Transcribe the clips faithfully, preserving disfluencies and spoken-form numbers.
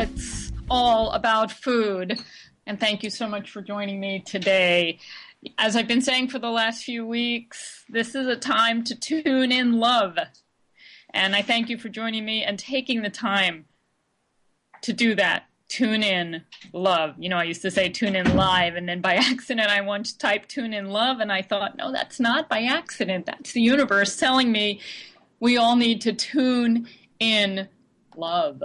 It's all about food. And thank you so much for joining me today. As I've been saying for the last few weeks, this is a time to tune in love. And I thank you for joining me and taking the time to do that. Tune in love. You know, I used to say tune in live, and then by accident I once typed tune in love, and I thought, no, that's not by accident. That's the universe telling me we all need to tune in love.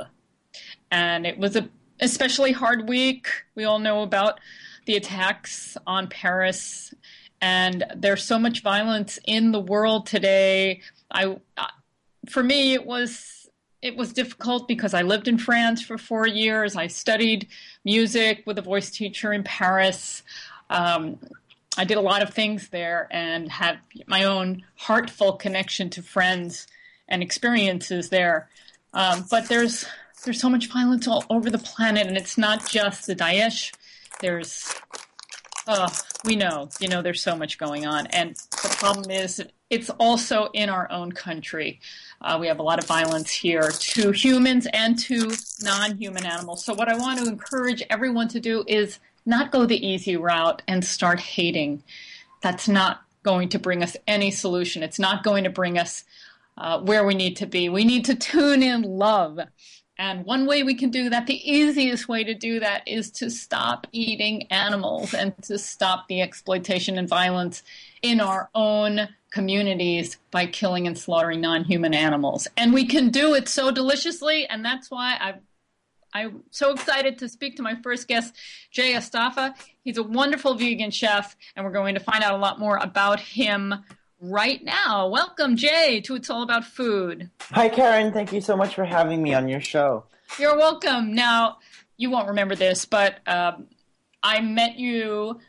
And it was a especially hard week. We all know about the attacks on Paris, and there's so much violence in the world today. I, for me, it was it was difficult because I lived in France for four years. I studied music with a voice teacher in Paris. Um, I did a lot of things there and have my own heartfelt connection to friends and experiences there. Um, but there's There's so much violence all over the planet, and it's not just the Daesh. There's, oh, we know, you know, there's so much going on. And the problem is it's also in our own country. Uh, we have a lot of violence here to humans and to non-human animals. So what I want to encourage everyone to do is not go the easy route and start hating. That's not going to bring us any solution. It's not going to bring us uh, where we need to be. We need to tune in love. And one way we can do that, the easiest way to do that, is to stop eating animals and to stop the exploitation and violence in our own communities by killing and slaughtering non-human animals. And we can do it so deliciously, and that's why I've, I'm so excited to speak to my first guest, Jay Astafa. He's a wonderful vegan chef, and we're going to find out a lot more about him right now. Welcome, Jay, to It's All About Food. Hi, Karen. Thank you so much for having me on your show. You're welcome. Now, you won't remember this, but um, I met you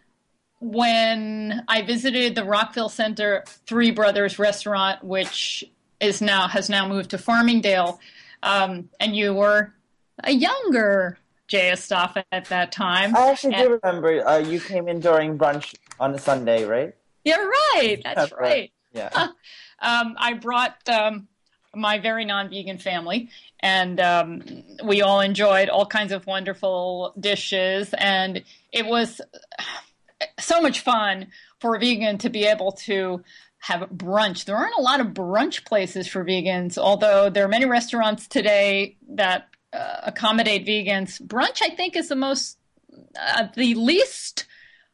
when I visited the Rockville Center Three Brothers restaurant, which is now has now moved to Farmingdale, um, and you were a younger Jay Astafa at that time. I actually and, do remember uh, you came in during brunch on a Sunday, right? You're right. That's, That's right. right. Yeah. um, I brought um, my very non-vegan family, and um, we all enjoyed all kinds of wonderful dishes, and it was so much fun for a vegan to be able to have brunch. There aren't a lot of brunch places for vegans, although there are many restaurants today that uh, accommodate vegans. Brunch, I think, is the most, uh, the least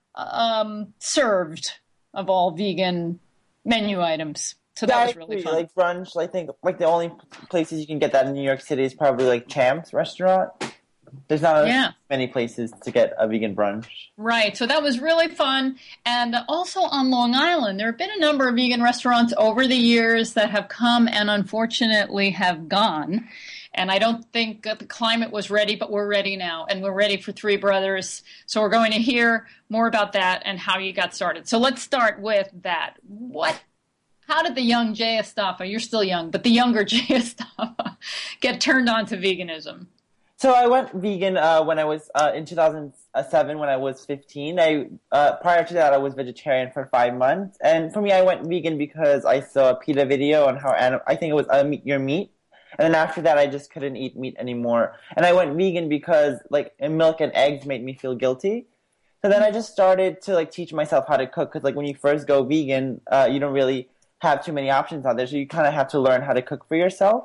um, served of all vegan menu items. So that yeah, was really fun. Like brunch, I think like the only places you can get that in New York City is probably like Champ's restaurant. There's not yeah. many places to get a vegan brunch. Right. So that was really fun. And also on Long Island, there have been a number of vegan restaurants over the years that have come and unfortunately have gone. And I don't think the climate was ready, but we're ready now. And we're ready for Three Brothers. So we're going to hear more about that and how you got started. So let's start with that. What, how did the young Jay Astafa, you're still young, but the younger Jay Astafa get turned on to veganism? So I went vegan uh, when I was, uh, in two thousand seven when I was fifteen. I uh, prior to that, I was vegetarian for five months. And for me, I went vegan because I saw a PETA video on how, anim- I think it was uh, Meat Your Meat. And then after that, I just couldn't eat meat anymore. And I went vegan because, like, milk and eggs made me feel guilty. So then I just started to, like, teach myself how to cook. Because, like, when you first go vegan, uh, you don't really have too many options out there. So you kind of have to learn how to cook for yourself.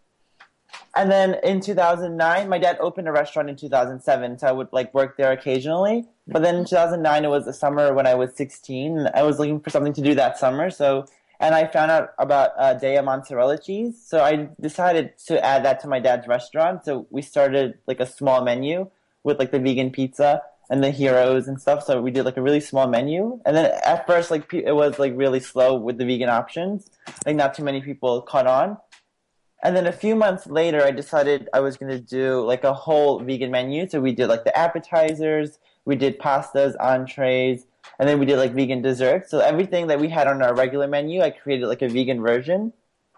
And then in two thousand nine, my dad opened a restaurant in two thousand seven. So I would, like, work there occasionally. But then in two thousand nine, it was the summer when I was sixteen. And I was looking for something to do that summer. So... And I found out about uh, Daiya mozzarella cheese, so I decided to add that to my dad's restaurant. So we started like a small menu with like the vegan pizza and the heroes and stuff. So we did like a really small menu. And then at first, like it was like really slow with the vegan options. Like not too many people caught on. And then a few months later, I decided I was going to do like a whole vegan menu. So we did like the appetizers, we did pastas, entrees, and then we did like vegan desserts. So everything that we had on our regular menu, I created like a vegan version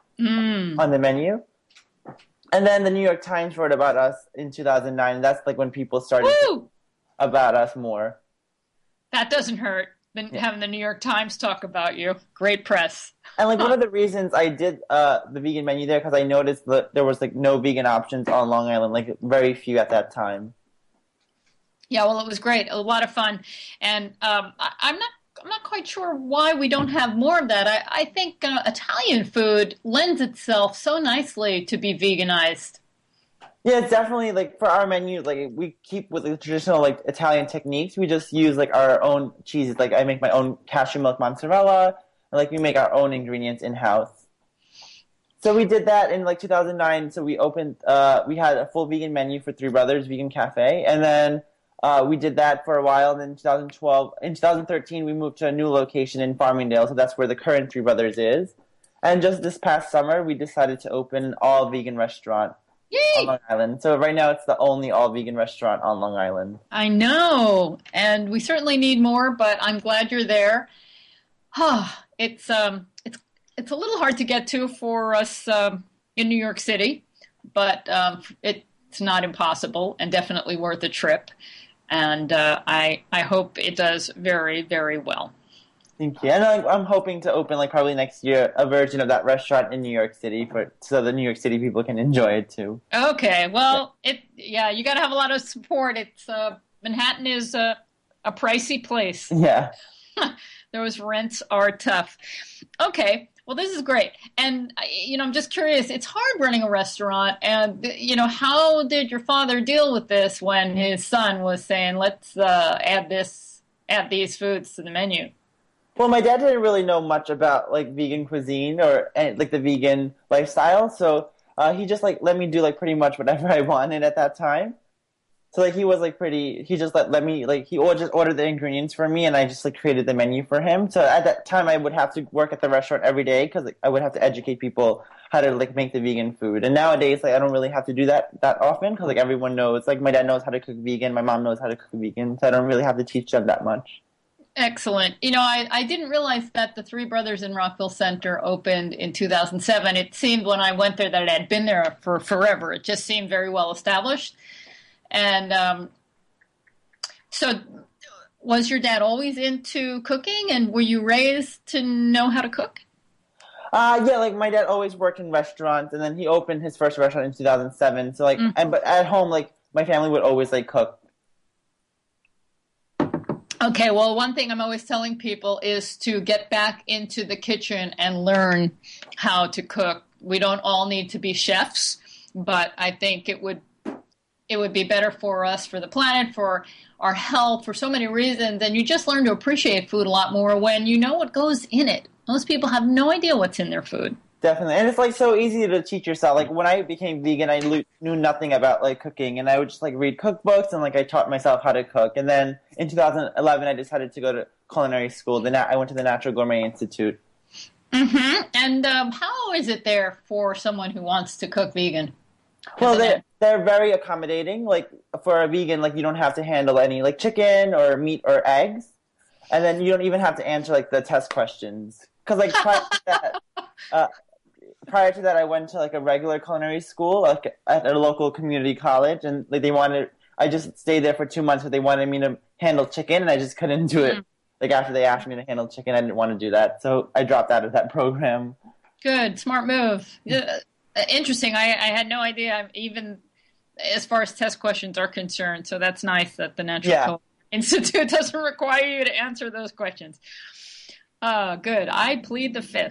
mm. on the menu. And then the New York Times wrote about us in two thousand nine. And that's like when people started Woo! about us more. That doesn't hurt. been Yeah. having the New York Times talk about you. Great press. And like Huh. one of the reasons I did uh the vegan menu there because I noticed that there was like no vegan options on Long Island, like very few at that time. Yeah, well, it was great. A lot of fun. And um, I, I'm not I'm not quite sure why we don't have more of that. I, I think uh, Italian food lends itself so nicely to be veganized. Yeah, it's definitely like for our menu, like we keep with the traditional like Italian techniques. We just use like our own cheeses. Like I make my own cashew milk mozzarella, and like we make our own ingredients in house. So we did that in like two thousand nine. So we opened, uh, we had a full vegan menu for Three Brothers Vegan Cafe, and then uh, we did that for a while. And then in twenty twelve, in twenty thirteen, we moved to a new location in Farmingdale. So that's where the current Three Brothers is. And just this past summer, we decided to open an all vegan restaurant on Yay! Long Island. So right now, it's the only all vegan restaurant on Long Island. I know, and we certainly need more, but I'm glad you're there. it's um, it's it's a little hard to get to for us um, in New York City, but um, it's not impossible and definitely worth a trip. And uh, I I hope it does very, very well. Thank you. And I, I'm hoping to open like probably next year a version of that restaurant in New York City for so the New York City people can enjoy it too. Okay, well, yeah. it yeah, you got to have a lot of support. It's uh, Manhattan is a a pricey place. Yeah. Those rents are tough. Okay, well, this is great. And, you know, I'm just curious, it's hard running a restaurant. And, you know, how did your father deal with this when his son was saying, let's uh, add this, add these foods to the menu? Well, my dad didn't really know much about like vegan cuisine or like the vegan lifestyle. So uh, he just like let me do like pretty much whatever I wanted at that time. So like he was like pretty, he just let, let me like, he or just ordered the ingredients for me and I just like created the menu for him. So at that time I would have to work at the restaurant every day because like, I would have to educate people how to like make the vegan food. And nowadays like I don't really have to do that that often because like everyone knows, like my dad knows how to cook vegan, my mom knows how to cook vegan. So I don't really have to teach them that much. Excellent. You know, I, I didn't realize that the Three Brothers in Rockville Center opened in two thousand seven. It seemed when I went there that it had been there for forever. It just seemed very well established. And um, so was your dad always into cooking, and were you raised to know how to cook? Uh, yeah, like my dad always worked in restaurants, and then he opened his first restaurant in two thousand seven. So like, mm. and but at home, like my family would always like cook. Okay, well, one thing I'm always telling people is to get back into the kitchen and learn how to cook. We don't all need to be chefs, but I think it would it would be better for us, for the planet, for our health, for so many reasons. And you just learn to appreciate food a lot more when you know what goes in it. Most people have no idea what's in their food. Definitely. And it's like so easy to teach yourself. Like when I became vegan, I knew nothing about like cooking and I would just like read cookbooks and like I taught myself how to cook. And then in two thousand eleven, I decided to go to culinary school. The I went to the Natural Gourmet Institute. Mm-hmm. And um, how is it there for someone who wants to cook vegan? Well, they're, they're very accommodating. Like for a vegan, like you don't have to handle any like chicken or meat or eggs. And then you don't even have to answer like the test questions. Because like prior to that, uh, prior to that, I went to like a regular culinary school, like at a local community college, and like they wanted, I just stayed there for two months, but they wanted me to handle chicken, and I just couldn't do it. Mm. Like after they asked me to handle chicken, I didn't want to do that, so I dropped out of that program. Good, smart move. Uh, interesting. I, I had no idea, even as far as test questions are concerned. So that's nice that the Natural yeah. Culinary Institute doesn't require you to answer those questions. Uh, good. I plead the fifth.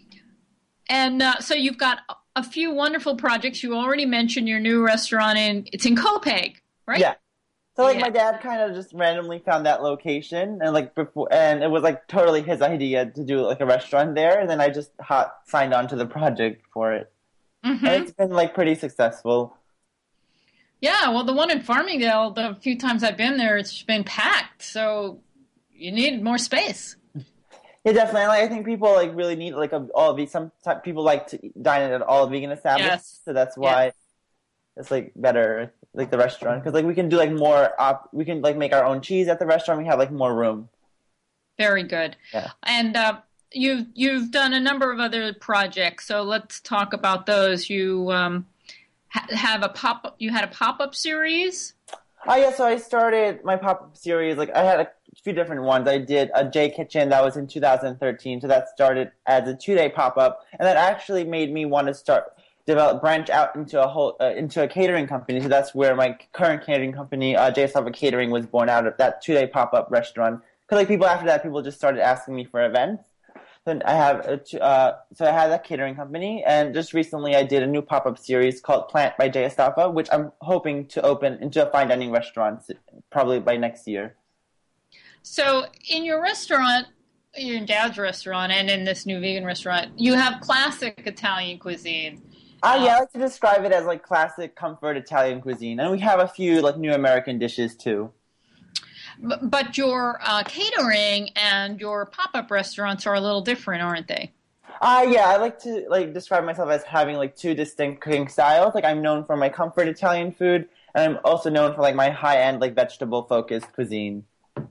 And uh, so you've got a few wonderful projects. You already mentioned your new restaurant in, it's in Copiague, right? Yeah. So like yeah. my dad kind of just randomly found that location and like before, and it was like totally his idea to do like a restaurant there. And then I just hot signed on to the project for it. Mm-hmm. And it's been like pretty successful. Yeah. Well, the one in Farmingdale, the few times I've been there, it's been packed. So you need more space. Yeah, definitely. Like, I think people like really need like a, all these. Some type, people like to dine at all vegan establishments, yes. so that's why yes. it's like better, like the restaurant, because like we can do like more. Op- we can like make our own cheese at the restaurant. We have like more room. Very good. Yeah. And uh, you've you've done a number of other projects, so let's talk about those. You um, ha- have a pop. You had a pop up series. Oh yeah, so I started my pop up series. Like I had a few different ones. I did a J Kitchen that was in two thousand thirteen, so that started as a two-day pop-up, and that actually made me want to start develop branch out into a whole uh, into a catering company. So that's where my current catering company, uh, J S Alpha Catering, was born out of that two-day pop-up restaurant. Because like people after that, people just started asking me for events. Then I have a, uh, so I had that catering company, and just recently I did a new pop-up series called Plant by J S Alpha, which I'm hoping to open into a fine dining restaurant probably by next year. So in your restaurant, your dad's restaurant, and in this new vegan restaurant, you have classic Italian cuisine. Uh, yeah, I like to describe it as like classic comfort Italian cuisine, and we have a few like new American dishes too. But your uh, catering and your pop-up restaurants are a little different, aren't they? Uh, yeah, I like to like describe myself as having like two distinct cooking styles. Like I'm known for my comfort Italian food, and I'm also known for like my high-end like vegetable-focused cuisine.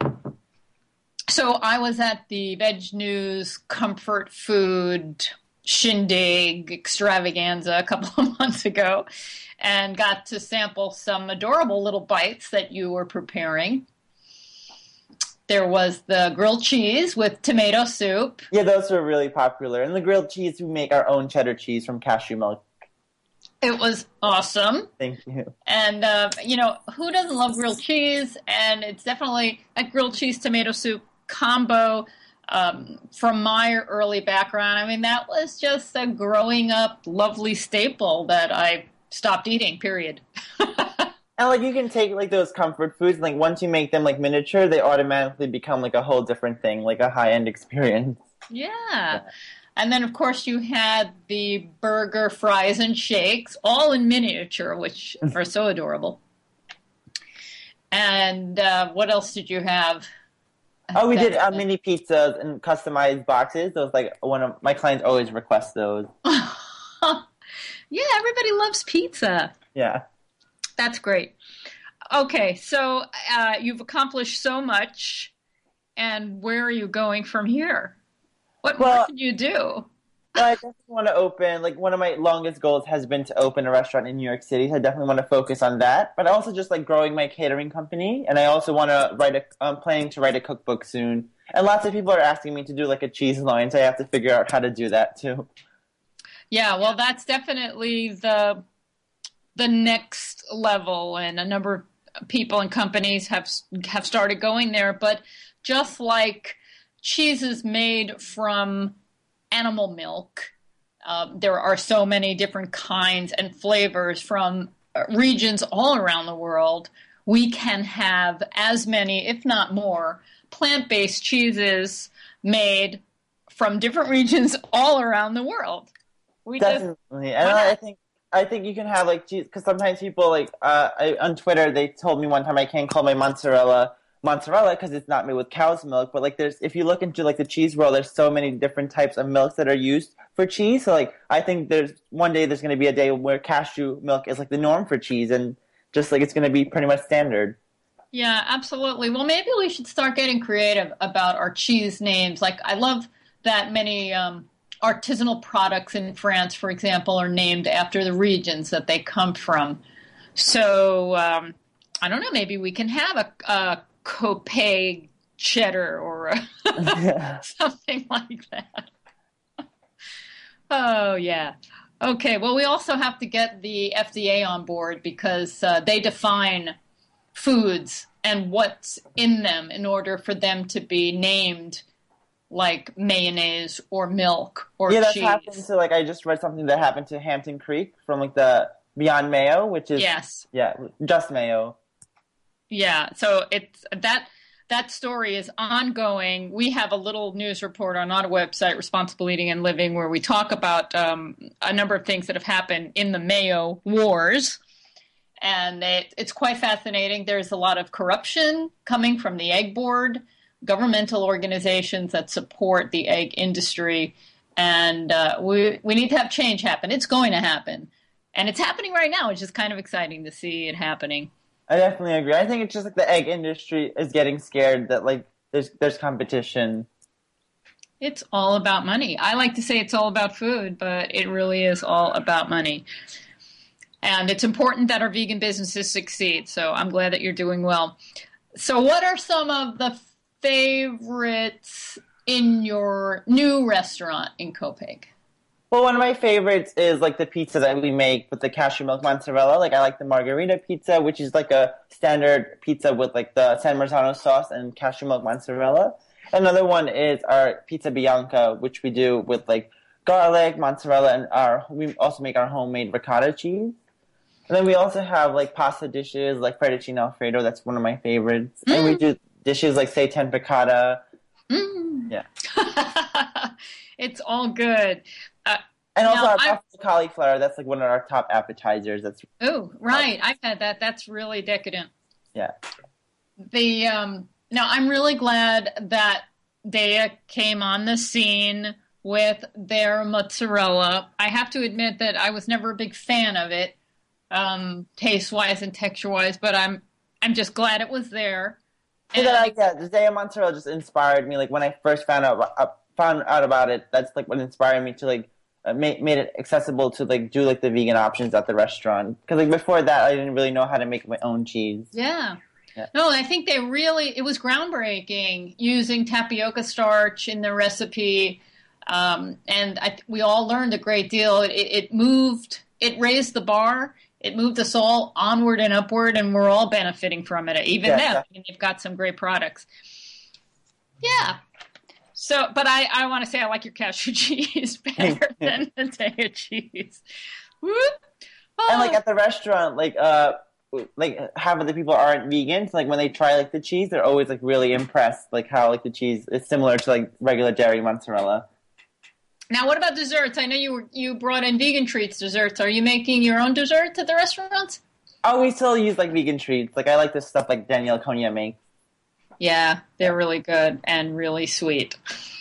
So I was at the Veg News Comfort Food Shindig Extravaganza a couple of months ago and got to sample some adorable little bites that you were preparing. There was the grilled cheese with tomato soup. Yeah, those were really popular. And the grilled cheese, we make our own cheddar cheese from cashew milk. It was awesome. Thank you. And, uh, you know, who doesn't love grilled cheese? And it's definitely a grilled cheese tomato soup combo. Um, from my early background, I mean, that was just a growing up lovely staple that I stopped eating, period. And like you can take like those comfort foods, and like once you make them like miniature, they automatically become like a whole different thing, like a high-end experience. Yeah. yeah. And then, of course, you had the burger, fries, and shakes, all in miniature, which are so adorable. And uh, what else did you have? Oh, we did uh, mini pizzas and customized boxes. Those like one of my clients always request those. Yeah, everybody loves pizza. Yeah. That's great. Okay, so uh, you've accomplished so much, and where are you going from here? What well, more can you do? Well, I definitely want to open, like one of my longest goals has been to open a restaurant in New York City, so I definitely want to focus on that. But I also just like growing my catering company, and I also want to write a, I'm planning to write a cookbook soon. And lots of people are asking me to do like a cheese line, so I have to figure out how to do that too. Yeah, well, that's definitely the the next level, and a number of people and companies have have started going there. But just like cheeses made from animal milk, uh, there are so many different kinds and flavors from regions all around the world. We can have as many, if not more, plant-based cheeses made from different regions all around the world. We Definitely, just, and I think I think you can have like cheese because sometimes people like uh, I, on Twitter they told me one time I can't call my mozzarella mozzarella because it's not made with cow's milk. But like there's if you look into like the cheese world, there's so many different types of milks that are used for cheese. So like I think there's one day there's going to be a day where cashew milk is like the norm for cheese, and just like it's going to be pretty much standard. Yeah, absolutely. Well, maybe we should start getting creative about our cheese names. Like I love that many um, artisanal products in France, for example, are named after the regions that they come from. So um, I don't know. Maybe we can have a, a Copay cheddar or a yeah. something like that. Oh, yeah. Okay. Well, we also have to get the F D A on board because uh, they define foods and what's in them in order for them to be named like mayonnaise or milk or yeah, cheese. Yeah, that's happened to, like, I just read something that happened to Hampton Creek from, like, the Beyond Mayo, which is... Yes. Yeah, just mayo. Yeah, so it's that that story is ongoing. We have a little news report on our website, Responsible Eating and Living, where we talk about um, a number of things that have happened in the mayo wars. And it, it's quite fascinating. There's a lot of corruption coming from the Egg Board, governmental organizations that support the egg industry. And uh, we we need to have change happen. It's going to happen. And it's happening right now, which is kind of exciting to see it happening. I definitely agree. I think it's just like the egg industry is getting scared that like there's there's competition. It's all about money. I like to say it's all about food, but it really is all about money. And it's important that our vegan businesses succeed. So I'm glad that you're doing well. So what are some of the favorites in your new restaurant in Copiague? Well, one of my favorites is like the pizza that we make with the cashew milk mozzarella. Like I like the margarita pizza, which is like a standard pizza with like the San Marzano sauce and cashew milk mozzarella. Another one is our pizza bianca, which we do with like garlic, mozzarella, and our we also make our homemade ricotta cheese. And then we also have like pasta dishes like fettuccine alfredo. That's one of my favorites. Mm. And we do dishes like seitan piccata. Mm. Yeah. It's all good. Uh, and also now, our pasta cauliflower, that's like one of our top appetizers. That's Oh, right. I've had that. That's really decadent. Yeah. The um now I'm really glad that Daiya came on the scene with their mozzarella. I have to admit that I was never a big fan of it, um, taste-wise and texture-wise, but I'm I'm just glad it was there. And yeah, like, yeah, the Daiya mozzarella just inspired me. Like when I first found out uh, found out about it, that's like what inspired me to like uh, make made it accessible to like do like the vegan options at the restaurant. Because like before that, I didn't really know how to make my own cheese. Yeah. Yeah. No, I think they really, it was groundbreaking using tapioca starch in the recipe. Um, and I, we all learned a great deal. It, it moved, it raised the bar. It moved us all onward and upward, and we're all benefiting from it. Even Yeah, them, yeah. I mean, they've got some great products. Yeah. So, but I, I want to say I like your cashew cheese better than the Daiya cheese. Whoop. Oh. And like at the restaurant, like uh, like half of the people aren't vegan. So like when they try like the cheese, they're always like really impressed, like how like the cheese is similar to like regular dairy mozzarella. Now, what about desserts? I know you were, you brought in vegan treats desserts. Are you making your own desserts at the restaurants? Oh, we still use like vegan treats. Like I like this stuff like Danielle Konya makes. Yeah, they're really good and really sweet.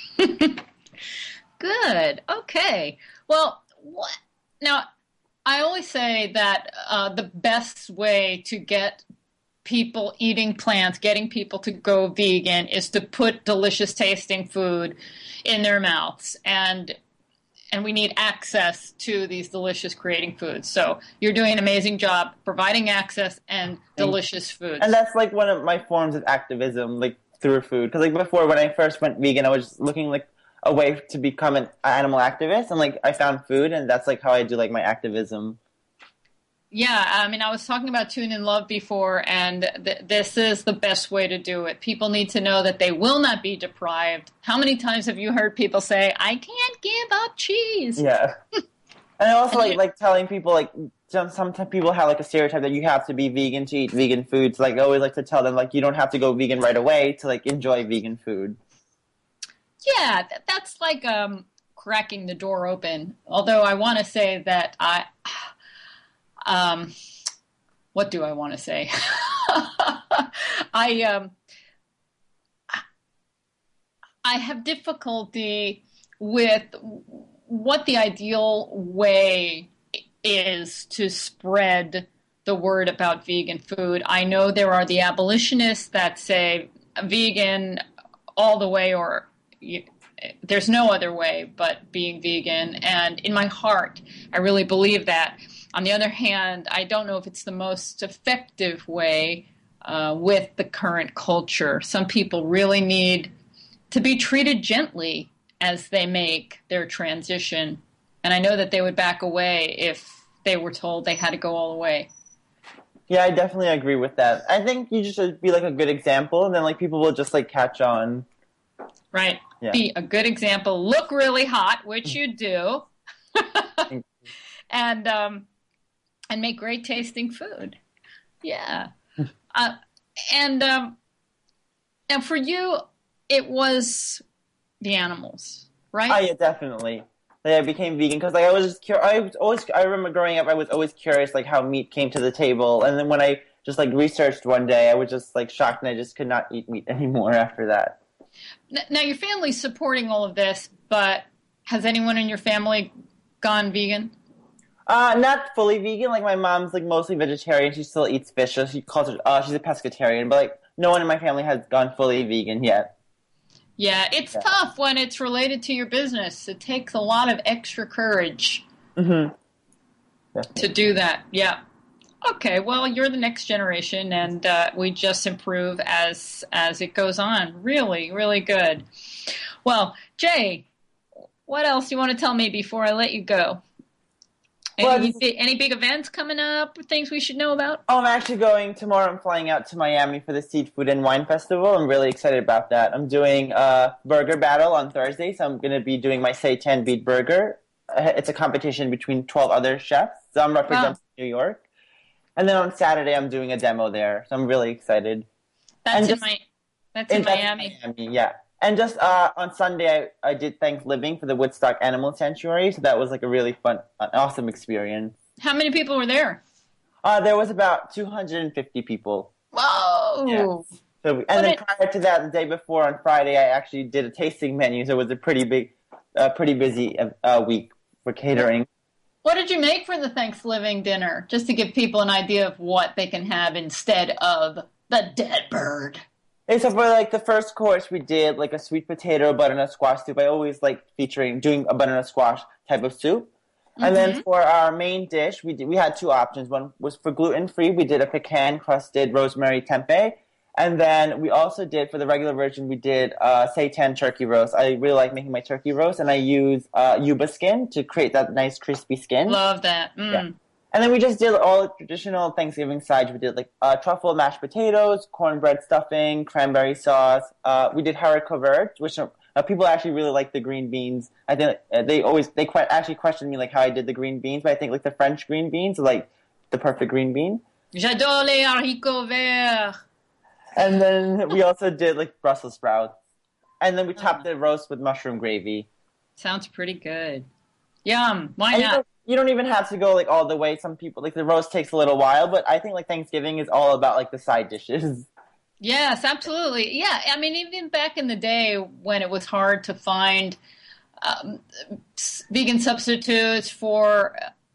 Good. Okay. Well, what now? I always say that uh, the best way to get people eating plants, getting people to go vegan, is to put delicious tasting food in their mouths, and and we need access to these delicious creating foods. So you're doing an amazing job providing access and delicious foods. And that's like one of my forms of activism, like through food. Because like before, when I first went vegan, I was looking like a way to become an animal activist, and like I found food, and that's like how I do like my activism. Yeah, I mean, I was talking about Tune in Love before, and th- this is the best way to do it. People need to know that they will not be deprived. How many times have you heard people say, I can't give up cheese? Yeah. And also like like telling people like some sometimes people have like a stereotype that you have to be vegan to eat vegan foods. Like I always like to tell them like you don't have to go vegan right away to like enjoy vegan food. Yeah, th- that's like um, cracking the door open. Although I want to say that I... Um, what do I want to say? I um, I have difficulty with what the ideal way is to spread the word about vegan food. I know there are the abolitionists that say vegan all the way, or you, there's no other way but being vegan. And in my heart, I really believe that. On the other hand, I don't know if it's the most effective way uh, with the current culture. Some people really need to be treated gently as they make their transition. And I know that they would back away if they were told they had to go all the way. Yeah, I definitely agree with that. I think you just should be like a good example, and then like people will just like catch on. Right. Yeah. Be a good example. Look really hot, which you do. and um, and make great tasting food. Yeah. uh, and um, and for you, it was the animals, right? Oh yeah, definitely. Like, I became vegan because like I was just cur- I was always I remember growing up I was always curious like how meat came to the table, and then when I just like researched one day, I was just like shocked, and I just could not eat meat anymore after that. Now your family's supporting all of this, but has anyone in your family gone vegan? Uh, not fully vegan. Like my mom's like mostly vegetarian. She still eats fish, so she calls it. Uh, she's a pescatarian. But like no one in my family has gone fully vegan yet. Yeah, it's Yeah. tough when it's related to your business. It takes a lot of extra courage Mm-hmm. to do that. Yeah. Okay, well, you're the next generation, and uh, we just improve as as it goes on. Really, really good. Well, Jay, what else do you want to tell me before I let you go? Well, Any this is, bi- any big events coming up? Things we should know about? oh, I'm actually going tomorrow. I'm flying out to Miami for the Seafood and Wine Festival. I'm really excited about that. I'm doing a burger battle on Thursday, so I'm going to be doing my Seitan beet burger. Uh, It's a competition between twelve other chefs, so I'm Wow, representing New York. And then on Saturday, I'm doing a demo there, so I'm really excited. that's And in just my that's in in that's Miami. Miami, yeah. And just uh, on Sunday, I, I did Thanksgiving for the Woodstock Animal Sanctuary, so that was like a really fun, an awesome experience. How many people were there? Uh, there was about two hundred fifty people. Yeah. Whoa! So, What and then did prior to that, the day before on Friday, I actually did a tasting menu, so it was a pretty big, uh, pretty busy uh, week for catering. what did you make for the Thanksgiving dinner? Just to give people an idea of what they can have instead of the dead bird. And so for like the first course, we did like a sweet potato butternut squash soup. I always like featuring doing a butternut squash type of soup. And Mm-hmm. then for our main dish, we did, we had two options. One was for gluten free. We did a pecan crusted rosemary tempeh, and then we also did for the regular version. We did uh, seitan turkey roast. I really like making my turkey roast, and I use uh, yuba skin to create that nice crispy skin. Love that. Yeah. Mm. And then we just did all the traditional Thanksgiving sides. We did like uh, truffle mashed potatoes, cornbread stuffing, cranberry sauce. Uh, we did haricot vert, which are, uh, people actually really like the green beans. I think uh, they always they que- actually question me like how I did the green beans, but I think like the French green beans are like the perfect green bean. J'adore les haricots verts. And then we also did like Brussels sprouts. And then we topped Oh, the roast with mushroom gravy. sounds pretty good. Yum. Why And you not? don't, you don't even have to go like all the way. Some people like the roast takes a little while, but I think like Thanksgiving is all about like the side dishes. Yes, absolutely. Yeah, I mean, even back in the day when it was hard to find um, s- vegan substitutes for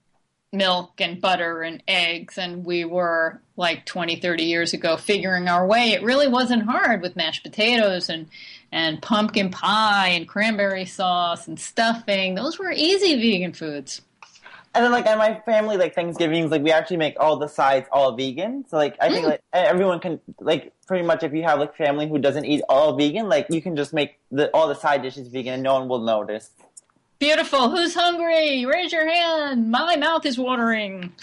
milk and butter and eggs, and we were like twenty, thirty years ago figuring our way, it really wasn't hard with mashed potatoes and, and pumpkin pie and cranberry sauce and stuffing. Those were easy vegan foods. And then, like, in my family, like, Thanksgivings, like, we actually make all the sides all vegan. So, like, I think, Mm, like, everyone can, like, pretty much if you have, like, family who doesn't eat all vegan, like, you can just make the all the side dishes vegan and no one will notice. beautiful. Who's hungry? Raise your hand. My mouth is watering.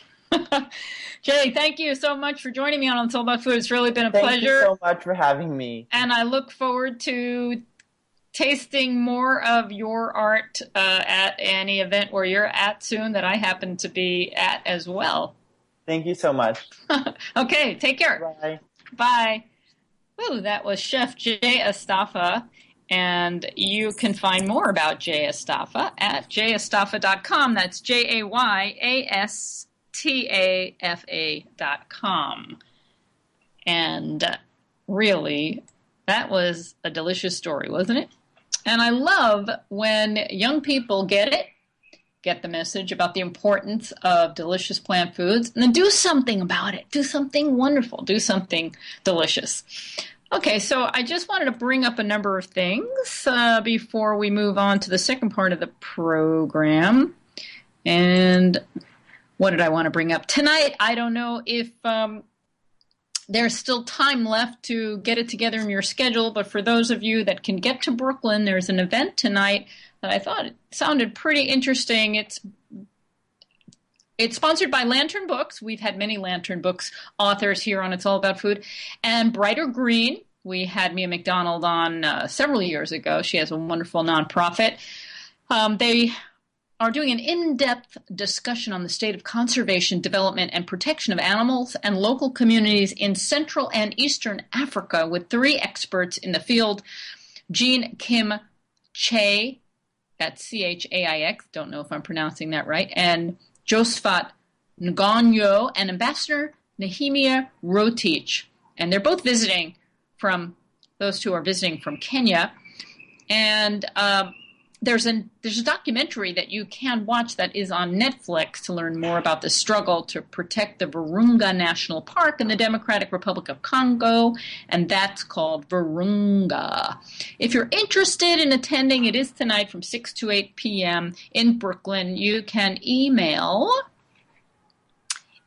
Jay, thank you so much for joining me on It's All About Food. It's really been a Thank you pleasure, so much for having me. and I look forward to tasting more of your art uh, at any event where you're at soon that I happen to be at as well. Thank you so much. Okay, take care. Bye. Bye. Ooh, that was Chef Jay Astafa, and you can find more about Jay Astafa at jay astafa dot com. That's J A Y A S T A F A dot com. And uh, really, that was a delicious story, wasn't it? And I love when young people get it, get the message about the importance of delicious plant foods, and then do something about it. Do something wonderful. Do something delicious. Okay, so I just wanted to bring up a number of things uh, before we move on to the second part of the program. And what did I want to bring up? Tonight, I don't know if um, there's still time left to get it together in your schedule, but for those of you that can get to Brooklyn, there's an event tonight that I thought it sounded pretty interesting. It's it's sponsored by Lantern Books. We've had many Lantern Books authors here on It's All About Food. And Brighter Green, we had Mia McDonald on uh, several years ago. She has a wonderful nonprofit. Um, they are doing an in-depth discussion on the state of conservation, development, and protection of animals and local communities in Central and Eastern Africa with three experts in the field. Jean Kim Che, that's C H A I X, don't know if I'm pronouncing that right, and Josephat Ngonyo and Ambassador Nehemia Rotich. And they're both visiting from, those two are visiting from Kenya. And um, there's, a, there's a documentary that you can watch that is on Netflix to learn more about the struggle to protect the Virunga National Park in the Democratic Republic of Congo, and that's called Virunga. If you're interested in attending, it is tonight from six to eight p.m. in Brooklyn. You can email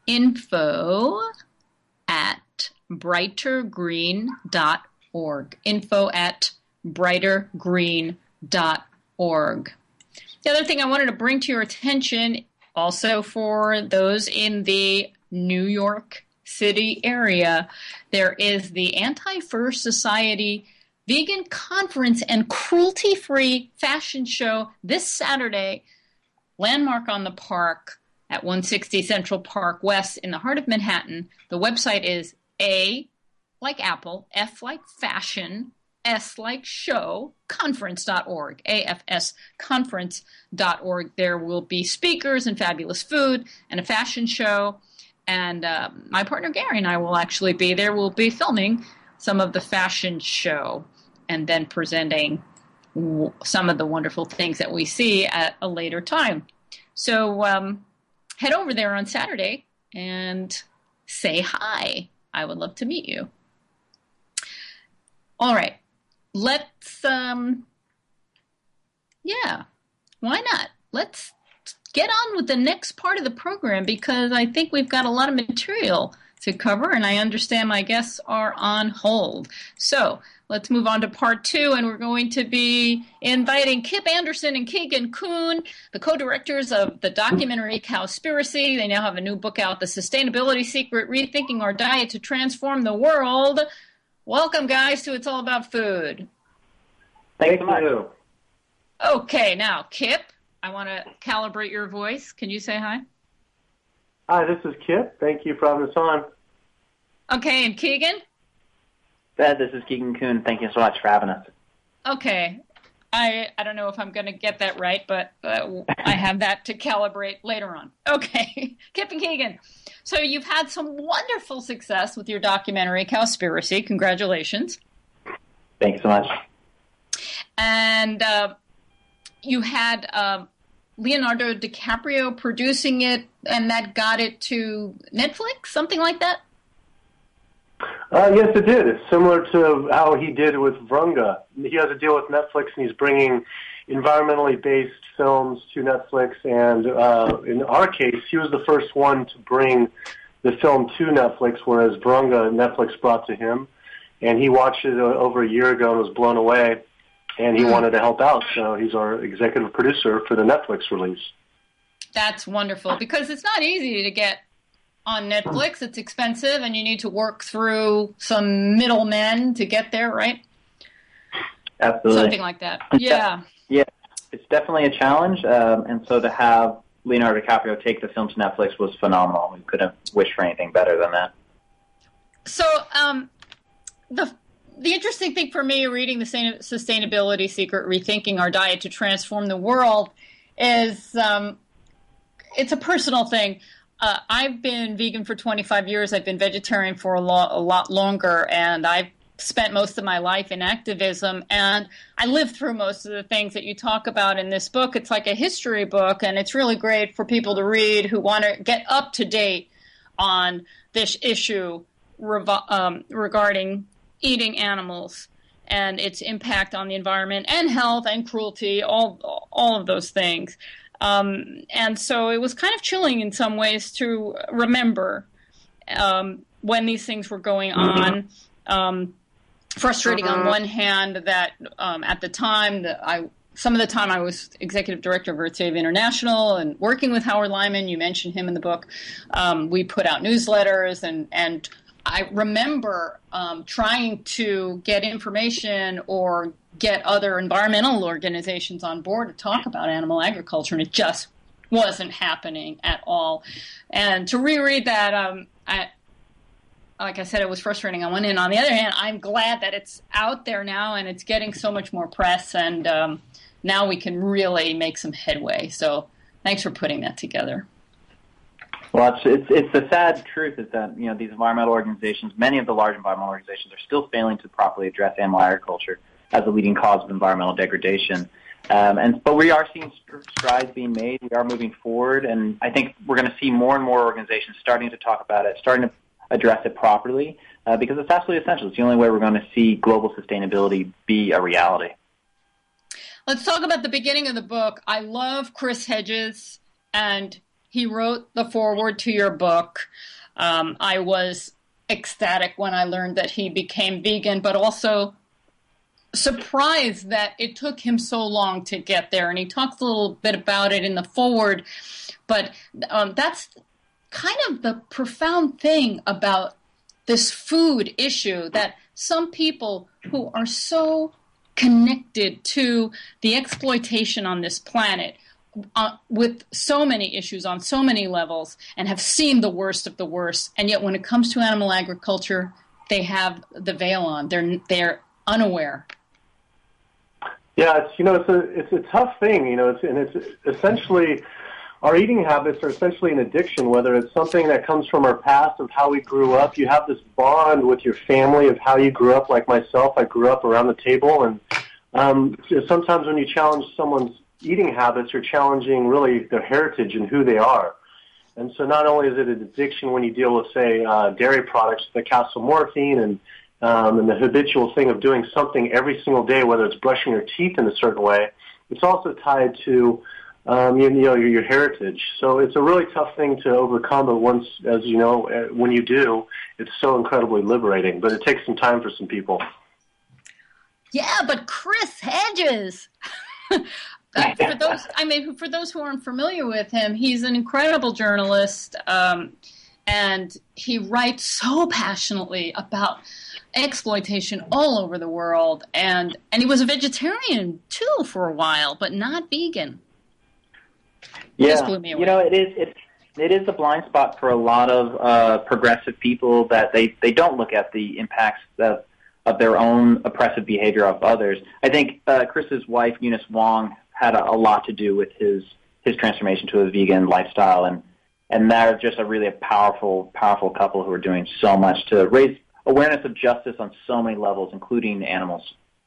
info at brighter green dot org. Info at brighter green dot org. The other thing I wanted to bring to your attention, also for those in the New York City area, there is the Anti-Fur Society Vegan Conference and Cruelty-Free Fashion Show this Saturday, Landmark on the Park at one sixty Central Park West in the heart of Manhattan. The website is A like Apple, F like fashion, S like show, conference dot org, A F S conference dot org. There will be speakers and fabulous food and a fashion show. And uh, my partner Gary and I will actually be there. We'll be filming some of the fashion show and then presenting w- some of the wonderful things that we see at a later time. So um, head over there on Saturday and say hi. I would love to meet you. All right. Let's, um, yeah, why not? Let's get on with the next part of the program because I think we've got a lot of material to cover, and I understand my guests are on hold. So let's move on to part two, and we're going to be inviting Kip Anderson and Keegan Kuhn, the co-directors of the documentary Cowspiracy. They now have a new book out, The Sustainability Secret, Rethinking Our Diet to Transform the World. Welcome, guys, to It's All About Food. Thank you. Okay, now, Kip, I want to calibrate your voice. Can you say hi? Hi, this is Kip. Thank you for having us on. Okay, and Keegan? Beth, this is Keegan Kuhn. Thank you so much for having us. Okay. I I don't know if I'm going to get that right, but uh, I have that to calibrate later on. Okay. Kip and Keegan. So you've had some wonderful success with your documentary, Cowspiracy. Congratulations. Thank you so much. And uh, you had uh, Leonardo DiCaprio producing it, and that got it to Netflix, something like that? Uh, yes, it did. It's similar to how he did with Vrunga. He has a deal with Netflix, and he's bringing environmentally based films to Netflix. And uh, in our case, he was the first one to bring the film to Netflix, whereas Vrunga, Netflix brought to him. And he watched it over a year ago and was blown away, and he mm. wanted to help out. So he's our executive producer for the Netflix release. That's wonderful, because it's not easy to get on Netflix. It's expensive, and you need to work through some middlemen to get there, right? Absolutely. Something like that. Yeah. Yeah, it's definitely a challenge, um, and so to have Leonardo DiCaprio take the film to Netflix was phenomenal. We couldn't wish for anything better than that. So um, the the interesting thing for me reading the Sustainability Secret, Rethinking Our Diet to Transform the World, is um, it's a personal thing. Uh, I've been vegan for twenty-five years. I've been vegetarian for a, lo- a lot longer, and I've spent most of my life in activism, and I lived through most of the things that you talk about in this book. It's like a history book, and it's really great for people to read who want to get up to date on this issue revo- um, regarding eating animals and its impact on the environment and health and cruelty, all all of those things. Um, and so it was kind of chilling in some ways to remember um, when these things were going on. Um, frustrating on one hand that um, at the time that I, some of the time I was executive director of Earth Save International and working with Howard Lyman. You mentioned him in the book. Um, we put out newsletters, and and I remember um, trying to get information or get other environmental organizations on board to talk about animal agriculture, and it just wasn't happening at all. And to reread that, um, I, like I said, it was frustrating on one hand. On the other hand, I'm glad that it's out there now and it's getting so much more press, and um, now we can really make some headway. So thanks for putting that together. Well, it's, it's, it's the sad truth is that, you know, these environmental organizations, many of the large environmental organizations, are still failing to properly address animal agriculture as a leading cause of environmental degradation. Um, and but we are seeing strides being made. We are moving forward, and I think we're going to see more and more organizations starting to talk about it, starting to address it properly, uh, because it's absolutely essential. It's the only way we're going to see global sustainability be a reality. Let's talk about the beginning of the book. I love Chris Hedges, and he wrote the foreword to your book. Um, I was ecstatic when I learned that he became vegan, but also surprised that it took him so long to get there. And he talks a little bit about it in the foreword, but um, that's kind of the profound thing about this food issue, that some people who are so connected to the exploitation on this planet uh, with so many issues on so many levels and have seen the worst of the worst, and yet when it comes to animal agriculture, they have the veil on. They're they're unaware. Yeah, it's you know it's a it's a tough thing, you know, it's and it's essentially our eating habits are essentially an addiction, whether it's something that comes from our past of how we grew up. You have this bond with your family of how you grew up. Like myself, I grew up around the table, and um, sometimes when you challenge someone's eating habits, you're challenging really their heritage and who they are. And so not only is it an addiction when you deal with, say, uh, dairy products, the casomorphine and um, and the habitual thing of doing something every single day, whether it's brushing your teeth in a certain way, it's also tied to Um, you, you know, your, your heritage. So it's a really tough thing to overcome, but once, as you know, when you do, it's so incredibly liberating. But it takes some time for some people. Yeah, but Chris Hedges, for those, I mean, for those who aren't familiar with him, he's an incredible journalist, um, and he writes so passionately about exploitation all over the world. And, and he was a vegetarian, too, for a while, but not vegan. Yeah, you know, it is it, it is a blind spot for a lot of uh, progressive people that they, they don't look at the impacts of, of their own oppressive behavior of others. I think uh, Chris's wife, Eunice Wong, had a, a lot to do with his his transformation to a vegan lifestyle, and and they're just a really a powerful, powerful couple who are doing so much to raise awareness of justice on so many levels, including animals.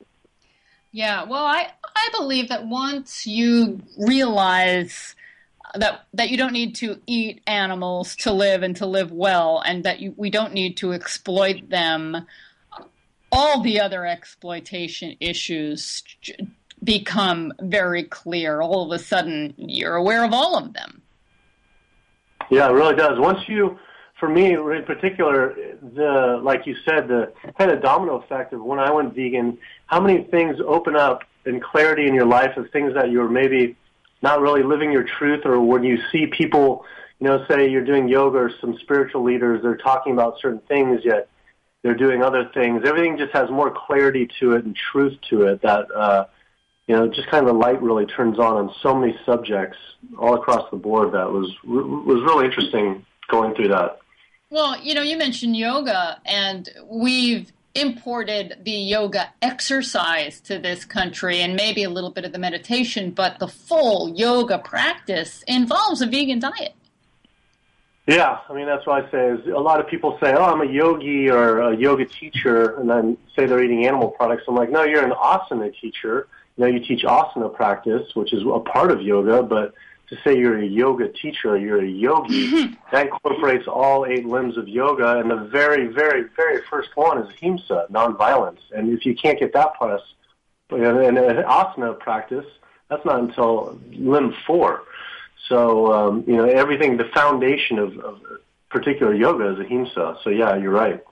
Yeah, well, I, I believe that once you realize that that you don't need to eat animals to live and to live well, and that you, we don't need to exploit them, all the other exploitation issues become very clear. All of a sudden, you're aware of all of them. Yeah, it really does. Once you, for me in particular, the like you said, the kind of domino effect of when I went vegan, how many things open up in clarity in your life of things that you're maybe not really living your truth, or when you see people, you know, say you're doing yoga or some spiritual leaders, they're talking about certain things, yet they're doing other things. Everything just has more clarity to it and truth to it that, uh, you know, just kind of the light really turns on on so many subjects all across the board. That was was really interesting going through that. Well, you know, you mentioned yoga, and we've imported the yoga exercise to this country and maybe a little bit of the meditation, but the full yoga practice involves a vegan diet. Yeah, I mean, that's what I say. Is a lot of people say, oh, I'm a yogi or a yoga teacher, and then say they're eating animal products. I'm like, no, you're an asana teacher. You know, you teach asana practice, which is a part of yoga, but to say you're a yoga teacher, you're a yogi, that incorporates all eight limbs of yoga, and the very, very, very first one is ahimsa, nonviolence. And if you can't get that plus, and an asana practice, that's not until limb four. So, um, you know, everything, the foundation of, of particular yoga is ahimsa. So, yeah, you're right.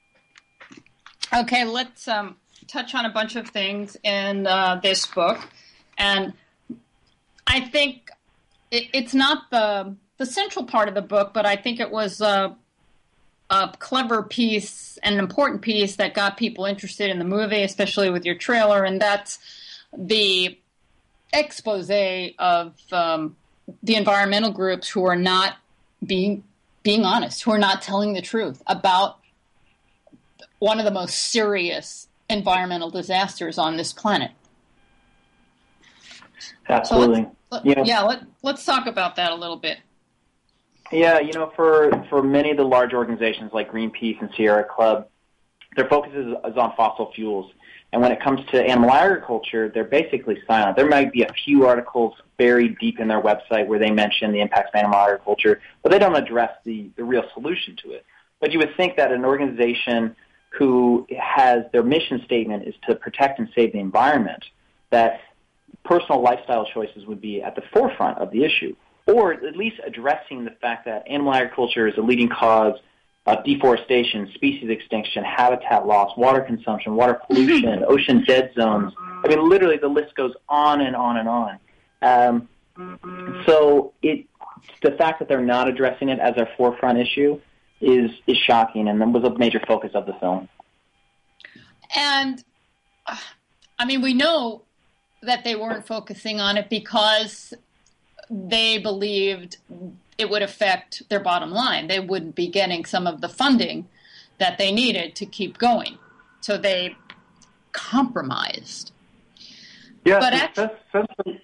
Okay, let's um, touch on a bunch of things in uh, this book. And I think it, it's not the the central part of the book, but I think it was a, a clever piece and an important piece that got people interested in the movie, especially with your trailer, and that's the expose of um, the environmental groups who are not being being honest, who are not telling the truth about one of the most serious environmental disasters on this planet. Absolutely. So let's, you know, yeah, let, let's talk about that a little bit. Yeah, you know, for, for many of the large organizations like Greenpeace and Sierra Club, their focus is, is on fossil fuels. And when it comes to animal agriculture, they're basically silent. There might be a few articles buried deep in their website where they mention the impacts of animal agriculture, but they don't address the, the real solution to it. But you would think that an organization who has their mission statement is to protect and save the environment, that personal lifestyle choices would be at the forefront of the issue. or at least addressing the fact that animal agriculture is a leading cause of deforestation, species extinction, habitat loss, water consumption, water pollution, ocean dead zones. I mean, literally the list goes on and on and on. Um, so it, the fact that they're not addressing it as their forefront issue is, is shocking, and was a major focus of the film. And, uh, I mean, we know that they weren't focusing on it because they believed it would affect their bottom line. They wouldn't be getting some of the funding that they needed to keep going. So they compromised. Yeah, but since, actually, since the,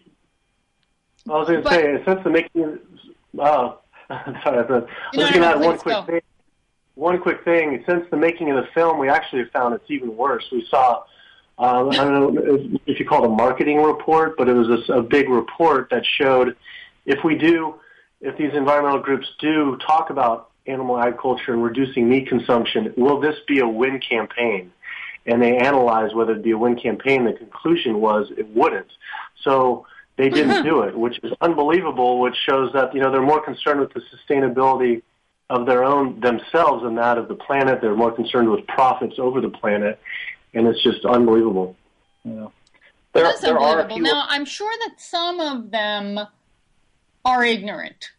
I was going to but, say, since the making, uh, sorry, I was no, going to no, add no, one please quick go. thing. One quick thing. Since the making of the film, we actually found it's even worse. We saw, uh, I don't know if, if you call it a marketing report, but it was a, a big report that showed if we do, if these environmental groups do talk about animal agriculture and reducing meat consumption, will this be a win campaign? And they analyzed whether it'd be a win campaign. The conclusion was it wouldn't. So they didn't do it, which is unbelievable, which shows that, you know, they're more concerned with the sustainability of their own themselves than that of the planet. They're more concerned with profits over the planet, and it's just unbelievable. Yeah. There, That's there unbelievable. Are few... Now, I'm sure that some of them are ignorant.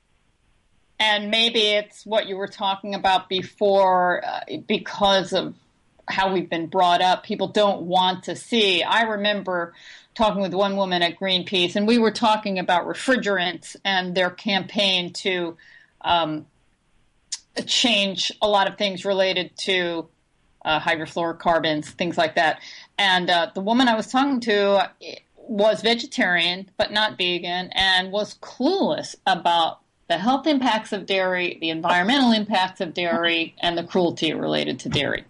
And maybe it's what you were talking about before, uh, because of how we've been brought up. People don't want to see. I remember talking with one woman at Greenpeace, and we were talking about refrigerants and their campaign to um, change a lot of things related to uh, hydrofluorocarbons, things like that. And uh, the woman I was talking to was vegetarian, but not vegan, and was clueless about the health impacts of dairy, the environmental impacts of dairy, and the cruelty related to dairy.